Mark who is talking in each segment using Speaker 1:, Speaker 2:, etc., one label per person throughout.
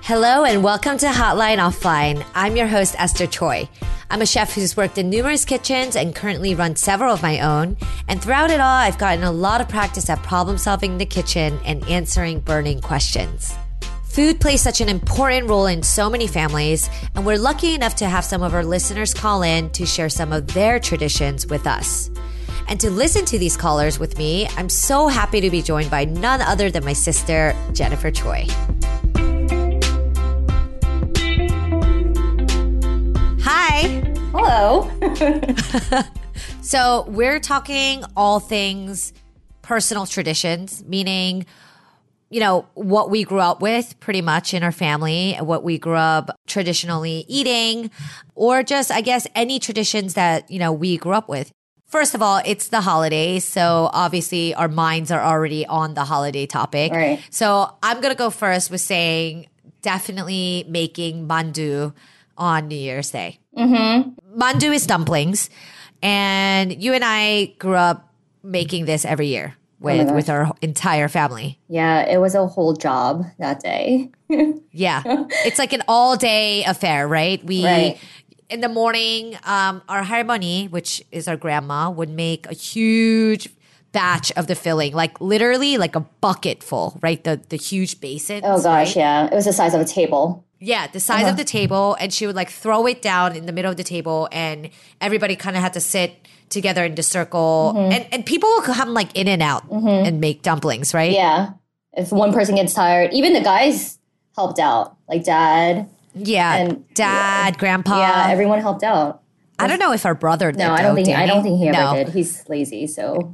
Speaker 1: Hello and welcome to Hotline Offline. I'm your host, Esther Choi. I'm a chef who's worked in numerous kitchens and currently runs several of my own. And throughout it all, I've gotten a lot of practice at problem solving in the kitchen and answering burning questions. Food plays such an important role in so many families, and we're lucky enough to have some of our listeners call in to share some of their traditions with us. And to listen to these callers with me, I'm so happy to be joined by none other than my sister, Jennifer Choi. Hi.
Speaker 2: Hello.
Speaker 1: So we're talking all things personal traditions, meaning, you know, what we grew up with pretty much in our family, what we grew up traditionally eating, or just, I guess, any traditions that, you know, we grew up with. First of all, it's the holidays. So obviously our minds are already on the holiday topic.
Speaker 2: Right.
Speaker 1: So I'm going to go first with saying definitely making mandu on New Year's Day. Mm-hmm. Mandu is dumplings. And you and I grew up making this every year with our entire family.
Speaker 2: Yeah, it was a whole job that day.
Speaker 1: Yeah. It's like an all day affair, right?
Speaker 2: Right.
Speaker 1: In the morning, our harmony, which is our grandma, would make a huge batch of the filling, like literally like a bucket full, right? The huge basins.
Speaker 2: Oh gosh,
Speaker 1: right?
Speaker 2: yeah. It was the size of a table.
Speaker 1: Yeah, the size of the table. And she would like throw it down in the middle of the table and everybody kind of had to sit together in the circle. And people will come like in and out and make dumplings, right?
Speaker 2: Yeah. If one person gets tired, even the guys helped out, like dad.
Speaker 1: Yeah,
Speaker 2: And
Speaker 1: dad, grandpa.
Speaker 2: Yeah, everyone helped out.
Speaker 1: I don't know if our brother did.
Speaker 2: No, I
Speaker 1: though,
Speaker 2: don't think he ever
Speaker 1: No.
Speaker 2: did. He's lazy, so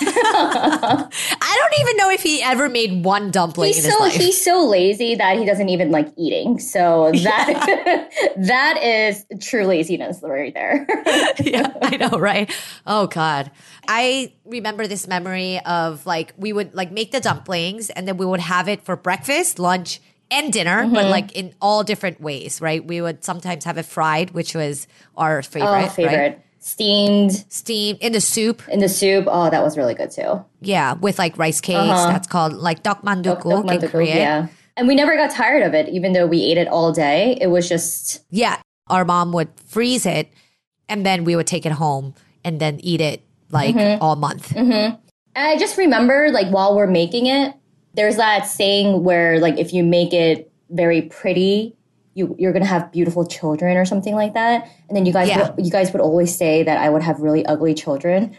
Speaker 1: I don't even know if he ever made one dumpling in his life.
Speaker 2: he's so lazy that he doesn't even like eating. So that that is true laziness right there.
Speaker 1: Yeah, I know, right? Oh God. I remember this memory of like we would like make the dumplings and then we would have it for breakfast, lunch, and dinner, but like in all different ways, right? We would sometimes have it fried, which was our favorite. Right? Steamed in the soup.
Speaker 2: Oh, that was really good too.
Speaker 1: Yeah, with like rice cakes. That's called like dokmandukkuk in Korean.
Speaker 2: Yeah. And we never got tired of it, even though we ate it all day. It was just...
Speaker 1: Yeah. Our mom would freeze it and then we would take it home and then eat it like all month.
Speaker 2: And I just remember like while we're making it, there's that saying where like if you make it very pretty, you're going to have beautiful children or something like that. And then you guys would always say that I would have really ugly children.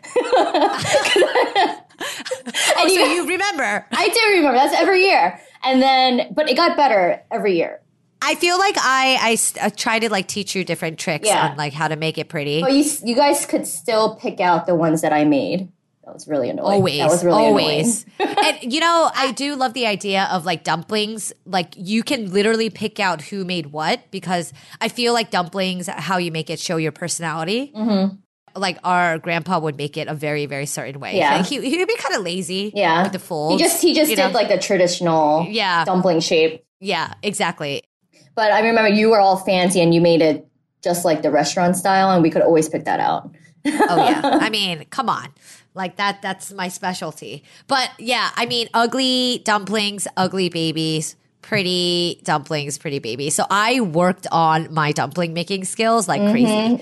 Speaker 1: So you remember.
Speaker 2: I do remember. That's every year. And then, but it got better every year.
Speaker 1: I feel like I try to like teach you different tricks on like how to make it pretty.
Speaker 2: But you guys could still pick out the ones that I made. That was really annoying.
Speaker 1: Always. And you know, I do love the idea of like dumplings. Like you can literally pick out who made what because I feel like dumplings, how you make it show your personality. Like our grandpa would make it a very, very certain way.
Speaker 2: Yeah.
Speaker 1: Like he would be kind of lazy with the folds.
Speaker 2: He just did like the traditional dumpling shape.
Speaker 1: Yeah, exactly.
Speaker 2: But I remember you were all fancy and you made it just like the restaurant style and we could always pick that out.
Speaker 1: Oh yeah. I mean, come on. Like that's my specialty. But yeah, I mean, ugly dumplings, ugly babies, pretty dumplings, pretty babies. So I worked on my dumpling making skills like crazy.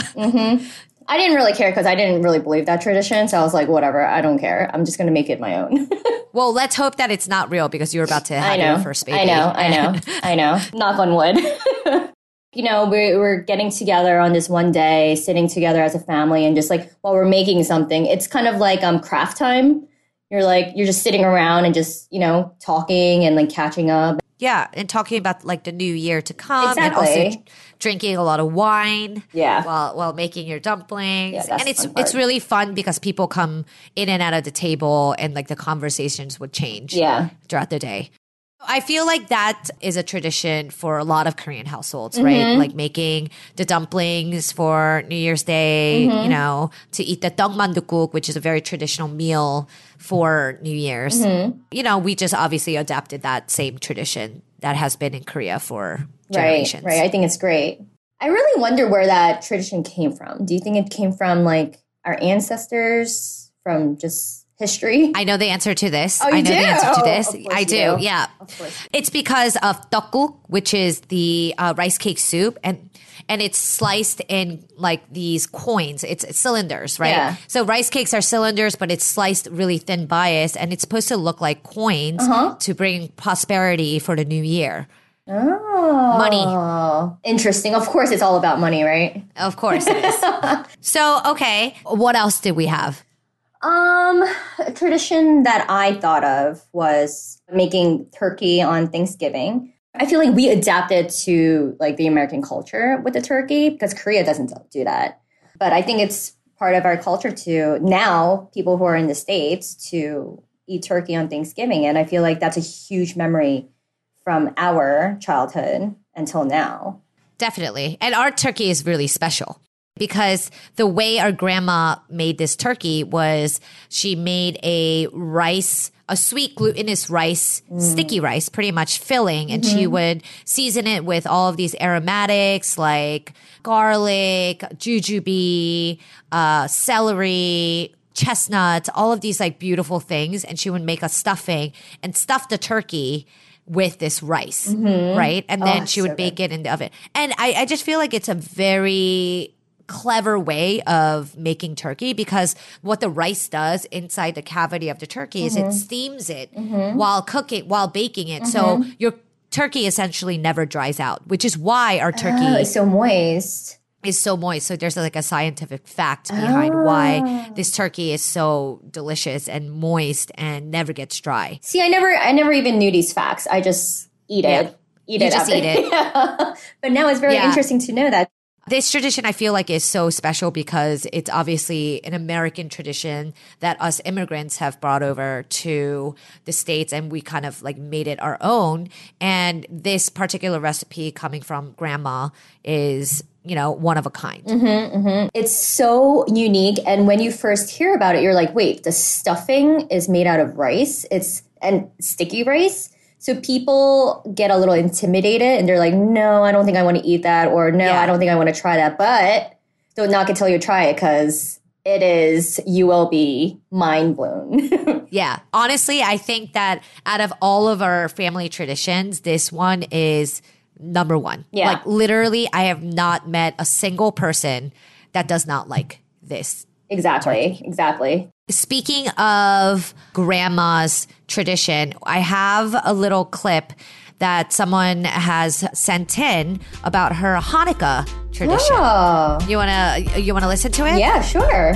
Speaker 2: I didn't really care because I didn't really believe that tradition. So I was like, whatever, I don't care. I'm just going to make it my own.
Speaker 1: Well, let's hope that it's not real because you're about to have your first baby.
Speaker 2: I know. Knock on wood. You know, we were getting together on this one day, sitting together as a family and just like while we're making something, it's kind of like craft time. You're just sitting around and just, you know, talking and like catching up.
Speaker 1: Yeah, and talking about like the new year to come
Speaker 2: Exactly.
Speaker 1: and also drinking a lot of wine while making your dumplings.
Speaker 2: Yeah, that's
Speaker 1: and
Speaker 2: the fun part.
Speaker 1: it's really fun because people come in and out of the table and like the conversations would change throughout the day. I feel like that is a tradition for a lot of Korean households, right? Like making the dumplings for New Year's Day, you know, to eat the dokmandukkuk, which is a very traditional meal for New Year's. You know, we just obviously adapted that same tradition that has been in Korea for generations.
Speaker 2: Right. I think it's great. I really wonder where that tradition came from. Do you think it came from like our ancestors, from just history?
Speaker 1: I know the answer to this.
Speaker 2: Oh, you
Speaker 1: I know
Speaker 2: do?
Speaker 1: the answer to
Speaker 2: Oh,
Speaker 1: this.
Speaker 2: of course
Speaker 1: I
Speaker 2: you
Speaker 1: do.
Speaker 2: do.
Speaker 1: Yeah.
Speaker 2: Of course.
Speaker 1: It's because of tteokguk, which is the rice cake soup, and it's sliced in like these coins. It's cylinders, right?
Speaker 2: Yeah.
Speaker 1: So rice cakes are cylinders, but it's sliced really thin bias, and it's supposed to look like coins to bring prosperity for the new year.
Speaker 2: Oh.
Speaker 1: Money.
Speaker 2: Interesting. Of course, it's all about money, right?
Speaker 1: Of course it is. So, okay, what else did we have?
Speaker 2: A tradition that I thought of was making turkey on Thanksgiving. I feel like we adapted to like the American culture with the turkey because Korea doesn't do that. But I think it's part of our culture to now people who are in the States to eat turkey on Thanksgiving. And I feel like that's a huge memory from our childhood until now.
Speaker 1: Definitely. And our turkey is really special because the way our grandma made this turkey was she made a sweet glutinous rice, sticky rice, pretty much filling. And she would season it with all of these aromatics like garlic, jujube, celery, chestnuts, all of these like beautiful things. And she would make a stuffing and stuff the turkey with this rice, right? And then she would bake it in the oven. And I just feel like it's a very clever way of making turkey because what the rice does inside the cavity of the turkey is it steams it while baking it. So your turkey essentially never dries out, which is why our turkey
Speaker 2: is so moist.
Speaker 1: So there's like a scientific fact behind why this turkey is so delicious and moist and never gets dry.
Speaker 2: See, I never even knew these facts. I just eat it.
Speaker 1: You just eat it.
Speaker 2: Yeah. But now it's very interesting to know that.
Speaker 1: This tradition I feel like is so special because it's obviously an American tradition that us immigrants have brought over to the States and we kind of like made it our own. And this particular recipe coming from grandma is, one of a kind.
Speaker 2: It's so unique. And when you first hear about it, you're like, wait, the stuffing is made out of rice. And sticky rice. So people get a little intimidated and they're like, no, I don't think I want to eat that. Or no, I don't think I want to try that. But don't knock it till you try it because you will be mind blown.
Speaker 1: Yeah. Honestly, I think that out of all of our family traditions, this one is number one.
Speaker 2: Yeah.
Speaker 1: Like literally, I have not met a single person that does not like this.
Speaker 2: Exactly.
Speaker 1: Speaking of grandma's tradition, I have a little clip that someone has sent in about her Hanukkah tradition.
Speaker 2: Oh.
Speaker 1: You wanna listen to it?
Speaker 2: Yeah, sure.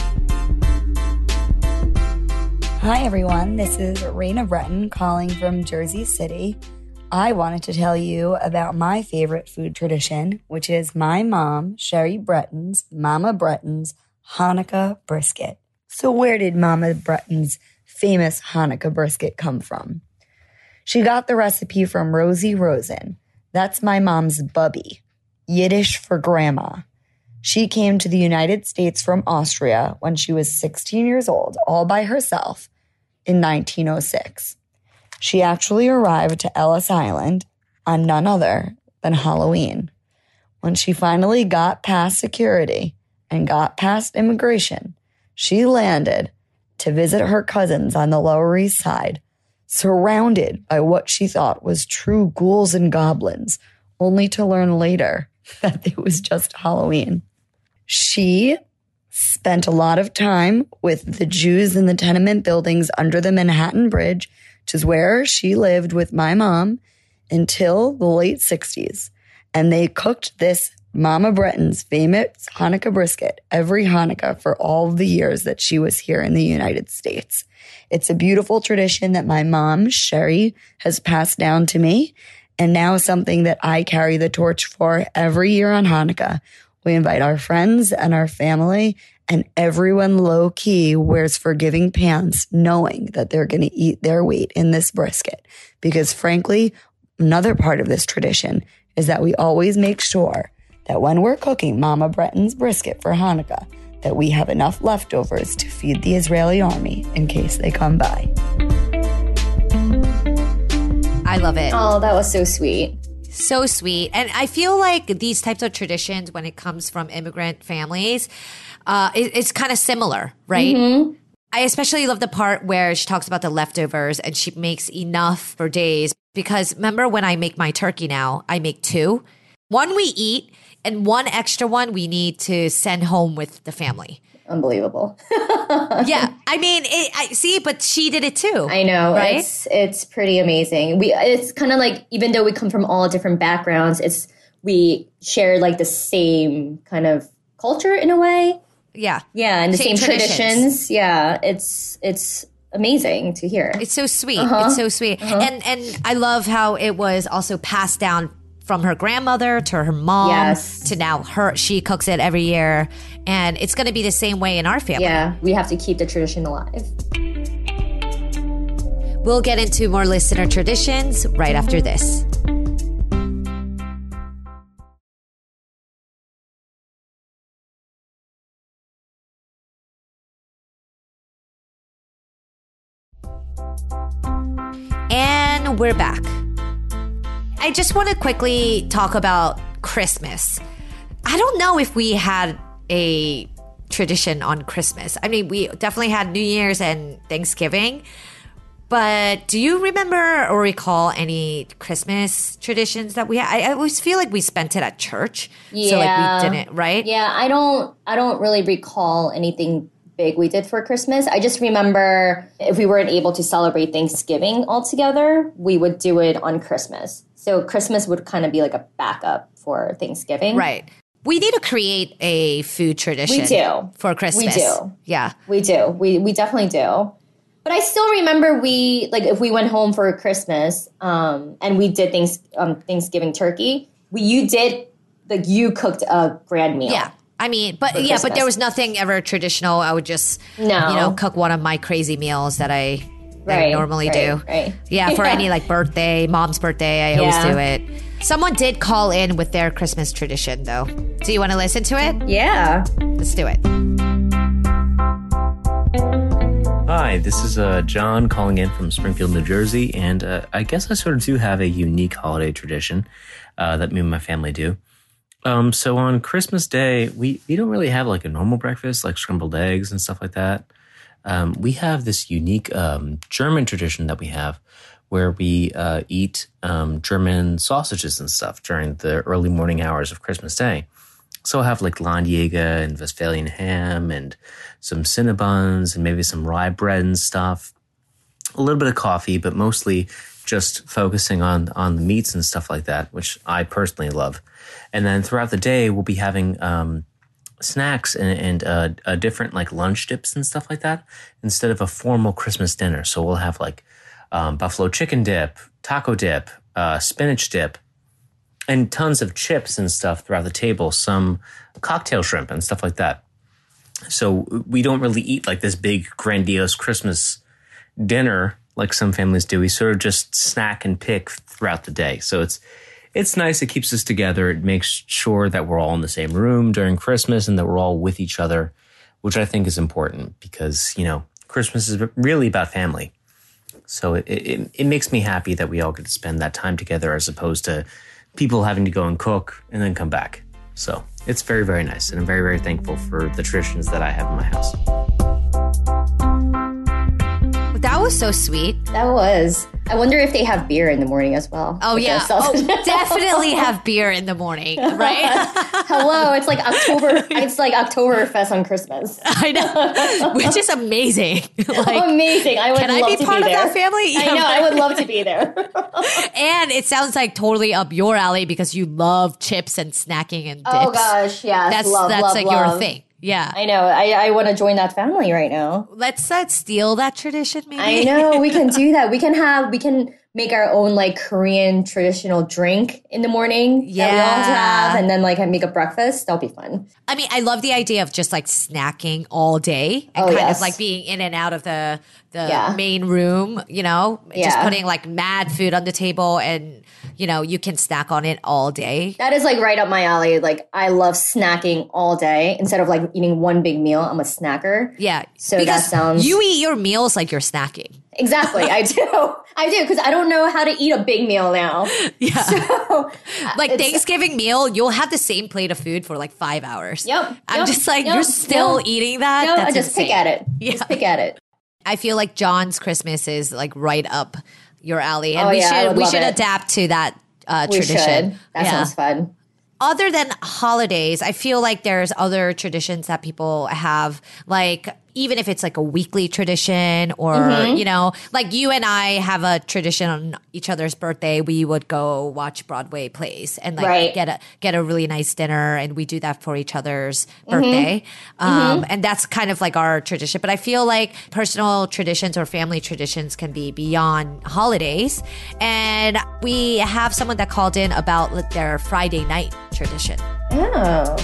Speaker 3: Hi everyone, this is Raina Breton calling from Jersey City. I wanted to tell you about my favorite food tradition, which is my mom, Sherry Breton's, Mama Breton's Hanukkah brisket. So where did Mama Breton's famous Hanukkah brisket come from? She got the recipe from Rosie Rosen. That's my mom's bubby, Yiddish for grandma. She came to the United States from Austria when she was 16 years old, all by herself, in 1906. She actually arrived to Ellis Island on none other than Halloween. When she finally got past security and got past immigration, she landed to visit her cousins on the Lower East Side, surrounded by what she thought was true ghouls and goblins, only to learn later that it was just Halloween. She spent a lot of time with the Jews in the tenement buildings under the Manhattan Bridge, which is where she lived with my mom until the late 60s. And they cooked this Mama Breton's famous Hanukkah brisket every Hanukkah for all the years that she was here in the United States. It's a beautiful tradition that my mom, Sherry, has passed down to me, and now something that I carry the torch for every year on Hanukkah. We invite our friends and our family, and everyone low-key wears forgiving pants, knowing that they're going to eat their weight in this brisket. Because frankly, another part of this tradition is that we always make sure that when we're cooking Mama Breton's brisket for Hanukkah, that we have enough leftovers to feed the Israeli army in case they come by.
Speaker 1: I love it.
Speaker 2: Oh, that was so sweet.
Speaker 1: So sweet. And I feel like these types of traditions, when it comes from immigrant families, it's kind of similar, right? I especially love the part where she talks about the leftovers and she makes enough for days. Because remember when I make my turkey now, I make two. One we eat and one extra one we need to send home with the family.
Speaker 2: Unbelievable.
Speaker 1: Yeah. I mean, I see, but she did it too.
Speaker 2: I know.
Speaker 1: Right?
Speaker 2: It's pretty amazing. It's kind of like, even though we come from all different backgrounds, we share like the same kind of culture in a way.
Speaker 1: Yeah.
Speaker 2: Yeah. And the same traditions. Yeah. It's amazing to hear.
Speaker 1: It's so sweet. It's so sweet. And I love how it was also passed down from her grandmother to her mom to now she cooks it every year. And it's going to be the same way in our family.
Speaker 2: Yeah, we have to keep the tradition alive.
Speaker 1: We'll get into more listener traditions right after this. And we're back. I just want to quickly talk about Christmas. I don't know if we had a tradition on Christmas. I mean, we definitely had New Year's and Thanksgiving. But do you remember or recall any Christmas traditions that we had? I always feel like we spent it at church.
Speaker 2: Yeah.
Speaker 1: So like we didn't, right?
Speaker 2: Yeah, I don't really recall anything big we did for Christmas. I just remember if we weren't able to celebrate Thanksgiving all together, we would do it on Christmas. So Christmas would kind of be like a backup for Thanksgiving.
Speaker 1: Right. We need to create a food tradition.
Speaker 2: We do.
Speaker 1: For Christmas.
Speaker 2: We do.
Speaker 1: Yeah.
Speaker 2: We do. We definitely do. But I still remember if we went home for Christmas and we did Thanksgiving turkey, you cooked a grand meal.
Speaker 1: Yeah. I mean, but there was nothing ever traditional. I would just, cook one of my crazy meals that I normally do.
Speaker 2: Right.
Speaker 1: Yeah, for any like birthday, mom's birthday, I always do it. Someone did call in with their Christmas tradition, though. Do you want to listen to it?
Speaker 2: Yeah.
Speaker 1: Let's do it.
Speaker 4: Hi, this is John calling in from Springfield, New Jersey, and I guess I sort of do have a unique holiday tradition that me and my family do. So on Christmas Day, we don't really have like a normal breakfast, like scrambled eggs and stuff like that. We have this unique German tradition that we have where we eat German sausages and stuff during the early morning hours of Christmas Day. So I'll have like Landjäger and Westphalian ham and some Cinnabons and maybe some rye bread and stuff. A little bit of coffee, but mostly just focusing on the meats and stuff like that, which I personally love. And then throughout the day, we'll be having snacks and different like lunch dips and stuff like that instead of a formal Christmas dinner. So we'll have like buffalo chicken dip, taco dip, spinach dip, and tons of chips and stuff throughout the table, some cocktail shrimp and stuff like that. So we don't really eat like this big grandiose Christmas dinner like some families do. We sort of just snack and pick throughout the day. So it's nice. It keeps us together. It makes sure that we're all in the same room during Christmas and that we're all with each other, which I think is important because, Christmas is really about family. So it makes me happy that we all get to spend that time together as opposed to people having to go and cook and then come back. So it's very, very nice. And I'm very, very thankful for the traditions that I have in my house.
Speaker 1: That was so sweet.
Speaker 2: That was. I wonder if they have beer in the morning as well.
Speaker 1: Oh, yeah. Definitely have beer in the morning, right?
Speaker 2: Hello. It's like Oktoberfest on Christmas.
Speaker 1: I know. Which is amazing.
Speaker 2: Amazing. I would love to be there. Can I be
Speaker 1: part of that family?
Speaker 2: Yeah, I know. I would love to be there.
Speaker 1: And it sounds like totally up your alley because you love chips and snacking and dips.
Speaker 2: Oh, gosh. Yeah.
Speaker 1: That's
Speaker 2: love,
Speaker 1: your thing. Yeah.
Speaker 2: I know. I want to join that family right now.
Speaker 1: Let's steal that tradition, maybe.
Speaker 2: I know. We can do that. We can make our own like Korean traditional drink in the morning that we all have and then like make a breakfast. That'll be fun.
Speaker 1: I mean, I love the idea of just like snacking all day and of like being in and out of the main room, just putting like mad food on the table and, you can snack on it all day.
Speaker 2: That is like right up my alley. Like I love snacking all day instead of like eating one big meal. I'm a snacker.
Speaker 1: Yeah.
Speaker 2: So
Speaker 1: because
Speaker 2: that sounds...
Speaker 1: You eat your meals like you're snacking.
Speaker 2: Exactly. I do. Because I don't know how to eat a big meal now.
Speaker 1: Yeah.
Speaker 2: So,
Speaker 1: Like Thanksgiving meal, you'll have the same plate of food for like 5 hours.
Speaker 2: Yep.
Speaker 1: I'm just like, you're still eating that?
Speaker 2: No,
Speaker 1: That's
Speaker 2: I just
Speaker 1: insane.
Speaker 2: pick at it.
Speaker 1: Yeah.
Speaker 2: Just pick at it.
Speaker 1: I feel like John's Christmas is like right up your alley. And
Speaker 2: Oh, yeah, I would
Speaker 1: we
Speaker 2: love
Speaker 1: should
Speaker 2: it.
Speaker 1: adapt to that
Speaker 2: We
Speaker 1: tradition.
Speaker 2: should. That sounds fun.
Speaker 1: Other than holidays, I feel like there's other traditions that people have, like even if it's like a weekly tradition or, you know, like you and I have a tradition on each other's birthday. We would go watch Broadway plays and like
Speaker 2: Right.
Speaker 1: get a really nice dinner. And we do that for each other's birthday. And that's kind of like our tradition. But I feel like personal traditions or family traditions can be beyond holidays. And we have someone that called in about like, their Friday night tradition.
Speaker 2: Oh.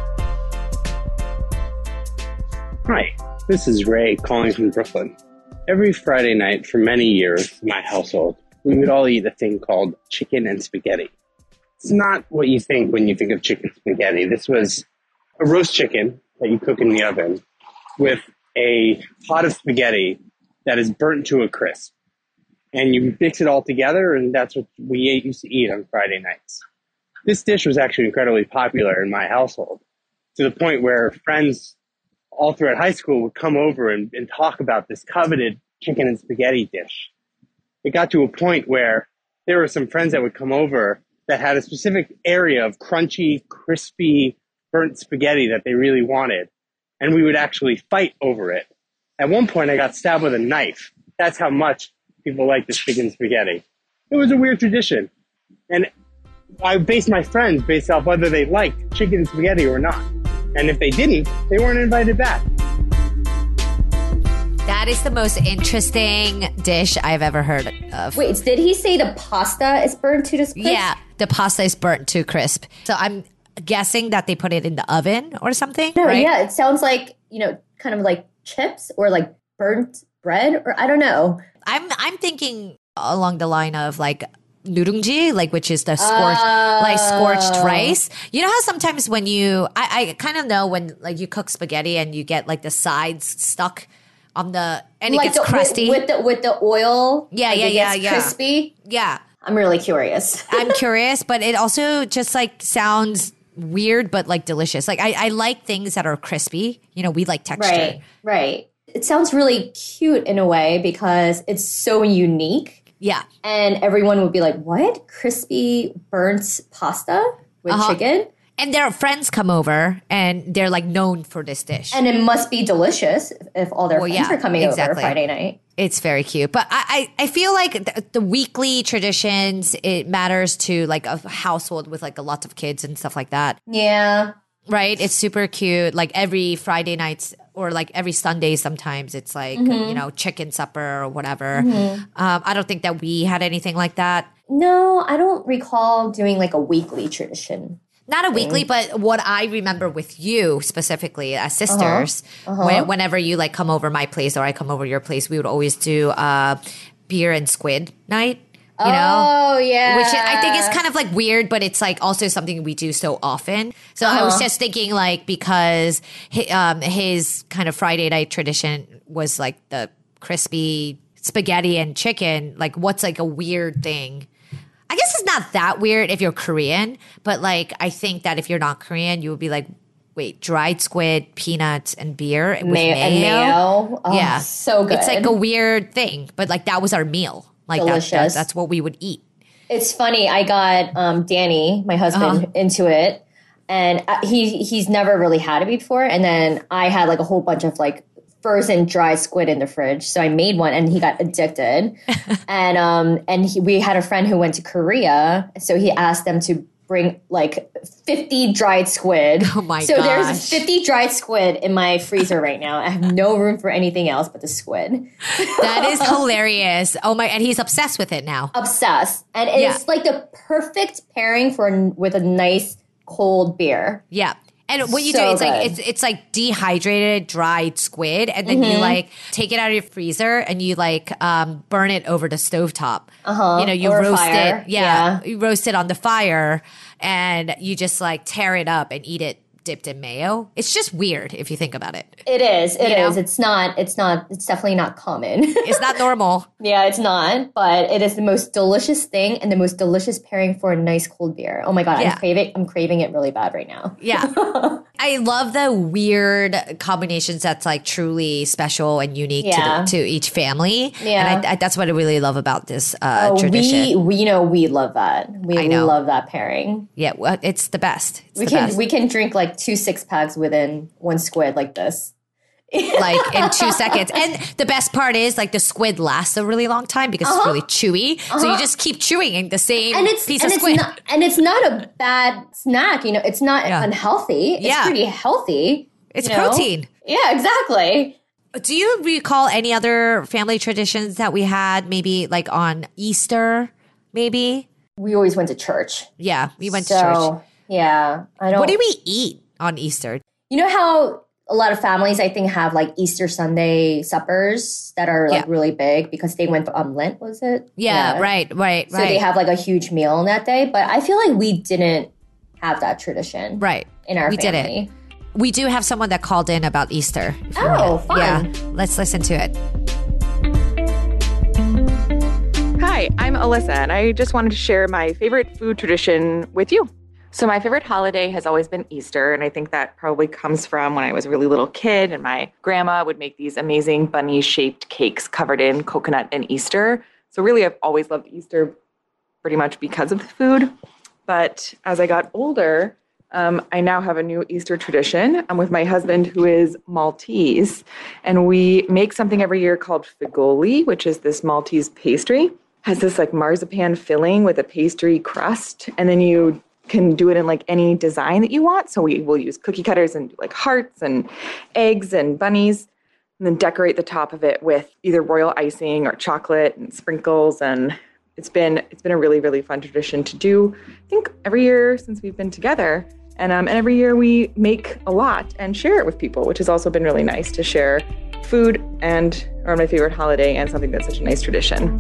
Speaker 5: Hi, this is Ray calling from Brooklyn. Every Friday night for many years in my household, we would all eat a thing called chicken and spaghetti. It's not what you think when you think of chicken spaghetti. This was a roast chicken that you cook in the oven with a pot of spaghetti that is burnt to a crisp. And you mix it all together, and that's what we used to eat on Friday nights. This dish was actually incredibly popular in my household, to the point where friends all throughout high school would come over and talk about this coveted chicken and spaghetti dish. It got to a point where there were some friends that would come over that had a specific area of crunchy, crispy, burnt spaghetti that they really wanted. And we would actually fight over it. At one point, I got stabbed with a knife. That's how much people liked this chicken spaghetti. It was a weird tradition. And I based my friends based off whether they liked chicken spaghetti or not. And if they didn't, they weren't invited back.
Speaker 1: That is the most interesting dish I've ever heard of.
Speaker 2: Wait, did he say the pasta is burnt to the crisp?
Speaker 1: Yeah, the pasta is burnt to crisp. So I'm guessing that they put it in the oven or something,
Speaker 2: No,
Speaker 1: right?
Speaker 2: yeah, it sounds like, kind of like chips or like burnt bread, or I don't know.
Speaker 1: I'm thinking along the line of like nurungji, like which is the scorched rice. You know how sometimes when I kind of know when like you cook spaghetti and you get like the sides stuck on and it
Speaker 2: Like
Speaker 1: gets crusty
Speaker 2: with the oil.
Speaker 1: Yeah,
Speaker 2: like it
Speaker 1: yeah,
Speaker 2: gets
Speaker 1: yeah.
Speaker 2: crispy.
Speaker 1: Yeah,
Speaker 2: I'm really curious.
Speaker 1: I'm curious, but it also just like sounds weird, but like delicious. Like I like things that are crispy. We like texture.
Speaker 2: Right. It sounds really cute in a way because it's so unique.
Speaker 1: Yeah.
Speaker 2: And everyone would be like, what? Crispy burnt pasta with chicken?
Speaker 1: And their friends come over and they're like known for this dish.
Speaker 2: And it must be delicious if all their friends
Speaker 1: yeah,
Speaker 2: are coming
Speaker 1: exactly.
Speaker 2: over Friday night.
Speaker 1: It's very cute. But I feel like the weekly traditions, it matters to like a household with like a lot of kids and stuff like that.
Speaker 2: Yeah.
Speaker 1: Right? It's super cute. Like every Friday nights or like every Sunday sometimes it's like, chicken supper or whatever. I don't think that we had anything like that.
Speaker 2: No, I don't recall doing like a weekly tradition.
Speaker 1: Not a weekly, but what I remember with you specifically as sisters, whenever you like come over my place or I come over your place, we would always do beer and squid night.
Speaker 2: Oh, yeah.
Speaker 1: Which I think is kind of like weird, but it's like also something we do so often. So I was just thinking like because his kind of Friday night tradition was like the crispy spaghetti and chicken. Like what's like a weird thing? I guess it's not that weird if you're Korean, but like I think that if you're not Korean, you would be like, wait, dried squid, peanuts, and beer with mayo?
Speaker 2: And mayo. Oh,
Speaker 1: yeah.
Speaker 2: So good.
Speaker 1: It's like a weird thing, but like that was our meal. Like
Speaker 2: delicious.
Speaker 1: That's what we would eat.
Speaker 2: It's funny. I got Danny, my husband, into it, and he's never really had it before. And then I had like a whole bunch of like frozen dry squid in the fridge, so I made one, and he got addicted. We had a friend who went to Korea, so he asked them to bring like 50 dried squid.
Speaker 1: Oh my
Speaker 2: So
Speaker 1: gosh.
Speaker 2: there's 50 dried squid in my freezer right now. I have no room for anything else but the squid.
Speaker 1: That is hilarious. Oh my, and he's obsessed with it now.
Speaker 2: Obsessed. And it's like the perfect pairing with a nice cold beer.
Speaker 1: Yeah. And what you
Speaker 2: So
Speaker 1: do, it's like
Speaker 2: good.
Speaker 1: it's like dehydrated, dried squid, and then you like take it out of your freezer and you like burn it over the stovetop. You
Speaker 2: Or
Speaker 1: roast
Speaker 2: fire.
Speaker 1: it. Yeah, you roast it on the fire, and you just like tear it up and eat it dipped in mayo. It's just weird if you think about it.
Speaker 2: It is. It
Speaker 1: You
Speaker 2: is.
Speaker 1: know?
Speaker 2: It's definitely not common.
Speaker 1: It's not normal.
Speaker 2: Yeah, it's not, but it is the most delicious thing and the most delicious pairing for a nice cold beer. Oh my God,
Speaker 1: Yeah.
Speaker 2: I'm craving it really bad right now.
Speaker 1: Yeah. I love the weird combinations that's like truly special and unique
Speaker 2: Yeah.
Speaker 1: to each family.
Speaker 2: Yeah.
Speaker 1: And that's what I really love about this
Speaker 2: Oh,
Speaker 1: tradition.
Speaker 2: we love that.
Speaker 1: I
Speaker 2: We
Speaker 1: know.
Speaker 2: love that pairing.
Speaker 1: Yeah, well, it's the best. It's
Speaker 2: We
Speaker 1: the
Speaker 2: can
Speaker 1: best.
Speaker 2: we can drink like 2 6-packs within one squid like this.
Speaker 1: Like in 2 seconds. And the best part is like the squid lasts a really long time because it's really chewy. So you just keep chewing the same piece of squid.
Speaker 2: It's not a bad snack. You know, it's not
Speaker 1: Yeah.
Speaker 2: unhealthy. It's
Speaker 1: Yeah.
Speaker 2: pretty healthy.
Speaker 1: It's
Speaker 2: you know?
Speaker 1: protein.
Speaker 2: Yeah, exactly.
Speaker 1: Do you recall any other family traditions that we had maybe like on Easter, maybe?
Speaker 2: We always went to church.
Speaker 1: Yeah, we went to church.
Speaker 2: Yeah, I don't.
Speaker 1: What do we eat on Easter?
Speaker 2: You know how a lot of families, I think, have like Easter Sunday suppers that are like
Speaker 1: Yeah.
Speaker 2: really big because they went Lent, was it?
Speaker 1: Yeah, right.
Speaker 2: So they have like a huge meal on that day. But I feel like we didn't have that tradition
Speaker 1: Right.
Speaker 2: in our
Speaker 1: We
Speaker 2: family.
Speaker 1: didn't. We do have someone that called in about Easter. if you
Speaker 2: Oh,
Speaker 1: want.
Speaker 2: fun.
Speaker 1: Yeah, let's listen to it.
Speaker 6: Hi, I'm Alyssa, and I just wanted to share my favorite food tradition with you. So my favorite holiday has always been Easter, and I think that probably comes from when I was a really little kid and my grandma would make these amazing bunny-shaped cakes covered in coconut and Easter. So really, I've always loved Easter pretty much because of the food. But as I got older, I now have a new Easter tradition. I'm with my husband, who is Maltese, and we make something every year called figoli, which is this Maltese pastry. Has this like marzipan filling with a pastry crust, and then you can do it in like any design that you want. So we will use cookie cutters and do like hearts and eggs and bunnies, and then decorate the top of it with either royal icing or chocolate and sprinkles. And it's been a really, really fun tradition to do, I think, every year since we've been together. And every year we make a lot and share it with people, which has also been really nice to share food and or my favorite holiday and something that's such a nice tradition.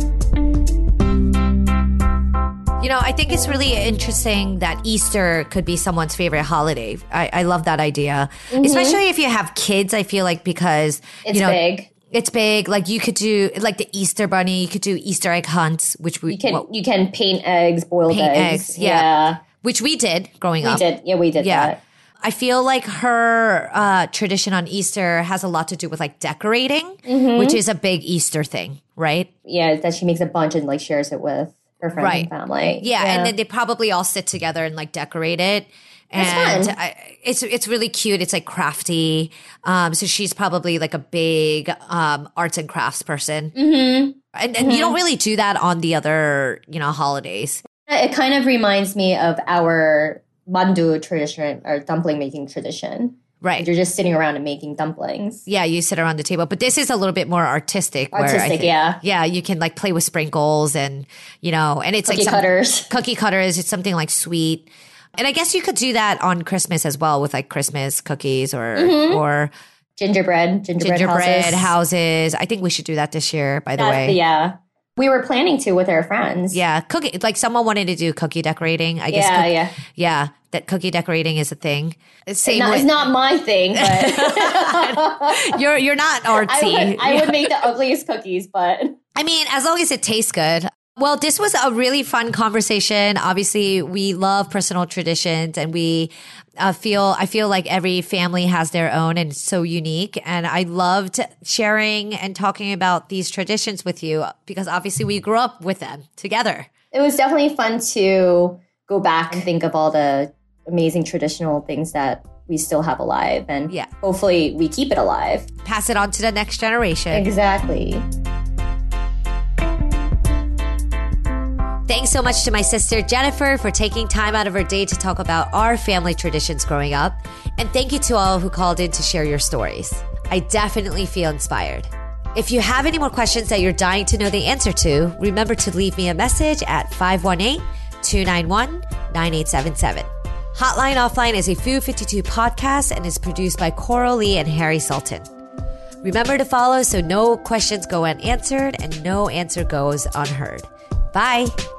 Speaker 1: You know, I think it's really interesting that Easter could be someone's favorite holiday. I love that idea, especially if you have kids. I feel like because
Speaker 2: It's big.
Speaker 1: It's big. Like you could do like the Easter bunny. You could do Easter egg hunts, which we
Speaker 2: You can paint eggs, boiled
Speaker 1: Paint
Speaker 2: eggs.
Speaker 1: eggs, yeah. which we did growing
Speaker 2: We
Speaker 1: up.
Speaker 2: did. Yeah, we did
Speaker 1: Yeah.
Speaker 2: that.
Speaker 1: I feel like her tradition on Easter has a lot to do with like decorating, which is a big Easter thing, right?
Speaker 2: Yeah, that she makes a bunch and like shares it with her friends
Speaker 1: Right.
Speaker 2: and family.
Speaker 1: Yeah, and then they probably all sit together and like decorate it. And
Speaker 2: That's fun.
Speaker 1: it's really cute. It's like crafty. So she's probably like a big arts and crafts person. Mm-hmm. And you don't really do that on the other, holidays.
Speaker 2: It kind of reminds me of our mandu tradition or dumpling making tradition.
Speaker 1: Right.
Speaker 2: You're just sitting around and making dumplings.
Speaker 1: Yeah, you sit around the table. But this is a little bit more artistic. where I
Speaker 2: Artistic,
Speaker 1: think-
Speaker 2: yeah.
Speaker 1: Yeah, you can like play with sprinkles and, and it's
Speaker 2: Cookie
Speaker 1: like
Speaker 2: cutters.
Speaker 1: Cookie cutters. It's something like sweet. And I guess you could do that on Christmas as well with like Christmas cookies or
Speaker 2: Gingerbread
Speaker 1: houses. I think we should do that this year, by the
Speaker 2: That's
Speaker 1: way.
Speaker 2: yeah. We were planning to with our friends.
Speaker 1: Yeah, cookie. Like someone wanted to do cookie decorating. I guess.
Speaker 2: Yeah,
Speaker 1: yeah. That cookie decorating is a thing. Same.
Speaker 2: It's not my thing, but
Speaker 1: You're not artsy.
Speaker 2: I would make the ugliest cookies, but
Speaker 1: I mean, as long as it tastes good. Well, this was a really fun conversation. Obviously, we love personal traditions, and I feel like every family has their own, and it's so unique. And I loved sharing and talking about these traditions with you because obviously we grew up with them together.
Speaker 2: it was definitely fun to go back and think of all the amazing traditional things that we still have alive, and
Speaker 1: Yeah.
Speaker 2: hopefully we keep it alive.
Speaker 1: Pass it on to the next generation.
Speaker 2: Exactly.
Speaker 1: Thanks so much to my sister Jennifer for taking time out of her day to talk about our family traditions growing up. And thank you to all who called in to share your stories. I definitely feel inspired. If you have any more questions that you're dying to know the answer to, remember to leave me a message at 518-291-9877. Hotline Offline is a Food 52 podcast and is produced by Coral Lee and Harry Sultan. Remember to follow so no questions go unanswered and no answer goes unheard. Bye.